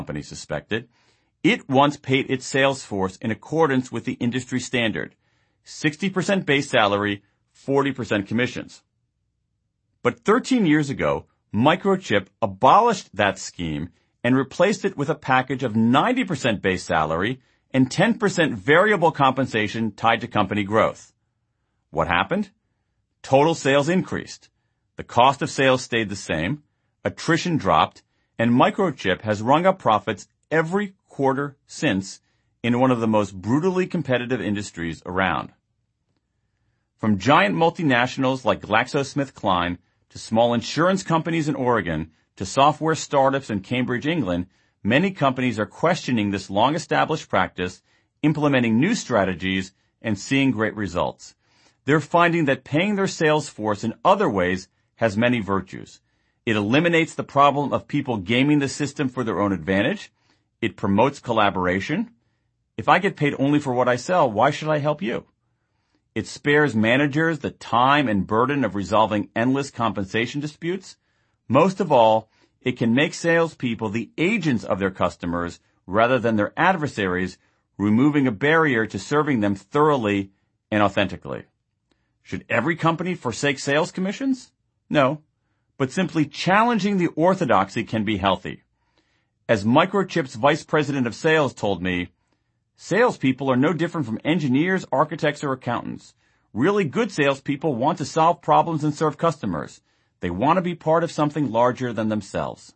company suspected. It once paid its sales force in accordance with the industry standard, 60% base salary, 40% commissions. But 13 years ago, Microchip abolished that scheme and replaced it with a package of 90% base salary and 10% variable compensation tied to company growth. What happened? Total sales increased. The cost of sales stayed the same, attrition dropped, and Microchip has rung up profits every quarter since in one of the most brutally competitive industries around. From giant multinationals like GlaxoSmithKline to small insurance companies in Oregon to software startups in Cambridge, England, many companies are questioning this long-established practice, implementing new strategies, and seeing great results. They're finding that paying their sales force in other ways has many virtues. It eliminates the problem of people gaming the system for their own advantage. It promotes collaboration. If I get paid only for what I sell, why should I help you? It spares managers the time and burden of resolving endless compensation disputes. Most of all, it can make salespeople the agents of their customers rather than their adversaries, removing a barrier to serving them thoroughly and authentically. Should every company forsake sales commissions? No, but simply challenging the orthodoxy can be healthy. As Microchip's vice president of sales told me, salespeople are no different from engineers, architects, or accountants. Really good salespeople want to solve problems and serve customers. They want to be part of something larger than themselves.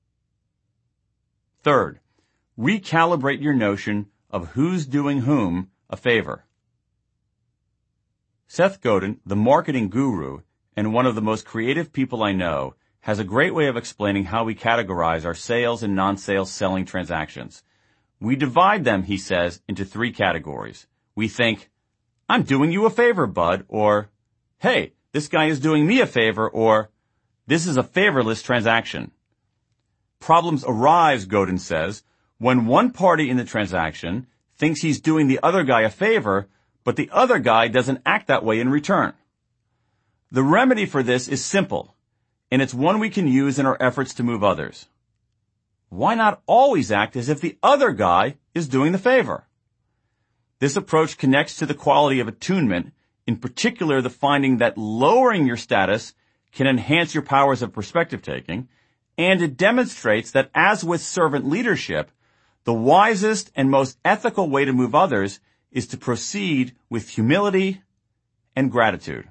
Third, recalibrate your notion of who's doing whom a favor. Seth Godin, the marketing guru and one of the most creative people I know, has a great way of explaining how we categorize our sales and non-sales selling transactions. We divide them, he says, into 3 categories. We think, I'm doing you a favor, bud, or, hey, this guy is doing me a favor, or, this is a favorless transaction. Problems arise, Godin says, when one party in the transaction thinks he's doing the other guy a favor, but the other guy doesn't act that way in return. The remedy for this is simple, and it's one we can use in our efforts to move others. Why not always act as if the other guy is doing the favor? This approach connects to the quality of attunement, in particular the finding that lowering your status can enhance your powers of perspective taking, and it demonstrates that as with servant leadership, the wisest and most ethical way to move others is to proceed with humility and gratitude.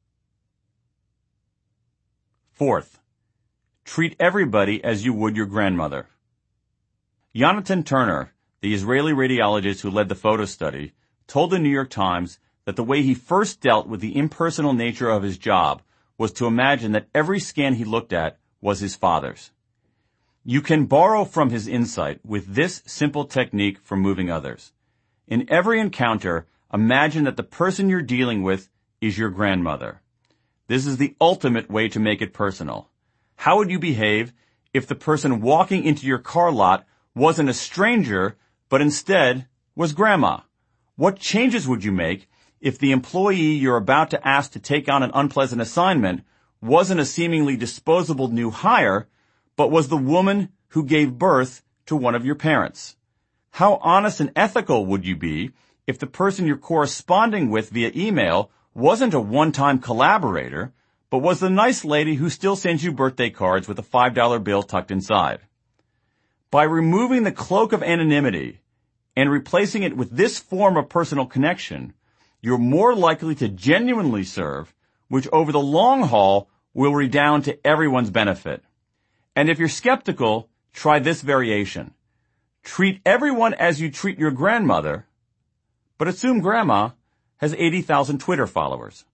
Fourth, treat everybody as you would your grandmother. Jonathan Turner, the Israeli radiologist who led the photo study, told the New York Times that the way he first dealt with the impersonal nature of his job was to imagine that every scan he looked at was his father's. You can borrow from his insight with this simple technique for moving others. In every encounter, imagine that the person you're dealing with is your grandmother. This is the ultimate way to make it personal. How would you behave if the person walking into your car lot wasn't a stranger, but instead was grandma? What changes would you make if the employee you're about to ask to take on an unpleasant assignment wasn't a seemingly disposable new hire, but was the woman who gave birth to one of your parents? How honest and ethical would you be if the person you're corresponding with via email wasn't a one-time collaborator, but was the nice lady who still sends you birthday cards with a $5 bill tucked inside? By removing the cloak of anonymity and replacing it with this form of personal connection, you're more likely to genuinely serve, which over the long haul will redound to everyone's benefit. And if you're skeptical, try this variation. Treat everyone as you treat your grandmother, but assume grandma has 80,000 Twitter followers.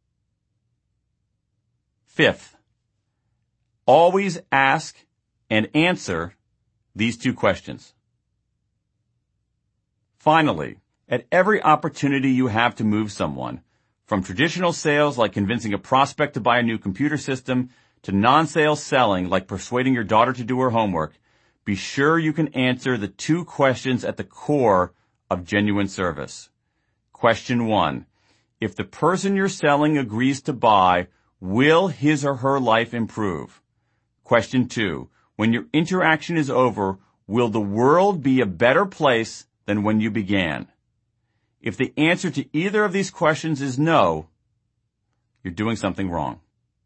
Fifth, always ask and answer these 2 questions. Finally, at every opportunity you have to move someone, from traditional sales like convincing a prospect to buy a new computer system to non-sales selling like persuading your daughter to do her homework, be sure you can answer the 2 questions at the core of genuine service. Question 1. If the person you're selling agrees to buy, will his or her life improve? Question 2. When your interaction is over, Will the world be a better place than when you began? If the answer to either of these questions is no, you're doing something wrong.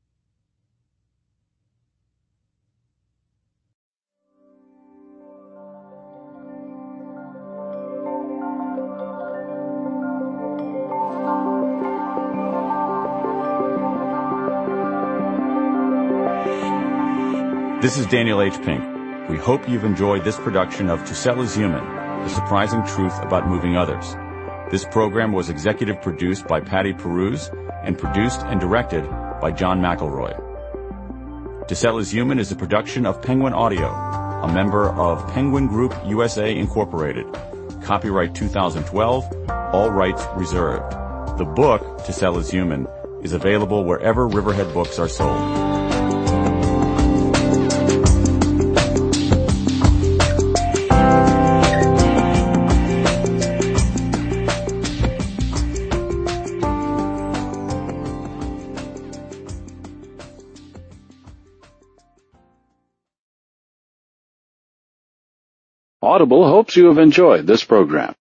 This is Daniel H. Pink. We hope you've enjoyed this production of To Sell is Human, the surprising truth about moving others. This program was executive produced by Patty Peruse and produced and directed by John McElroy. To Sell is Human is a production of Penguin Audio, a member of Penguin Group USA Incorporated. Copyright 2012, all rights reserved. The book, To Sell is Human, is available wherever Riverhead books are sold. Audible hopes you have enjoyed this program.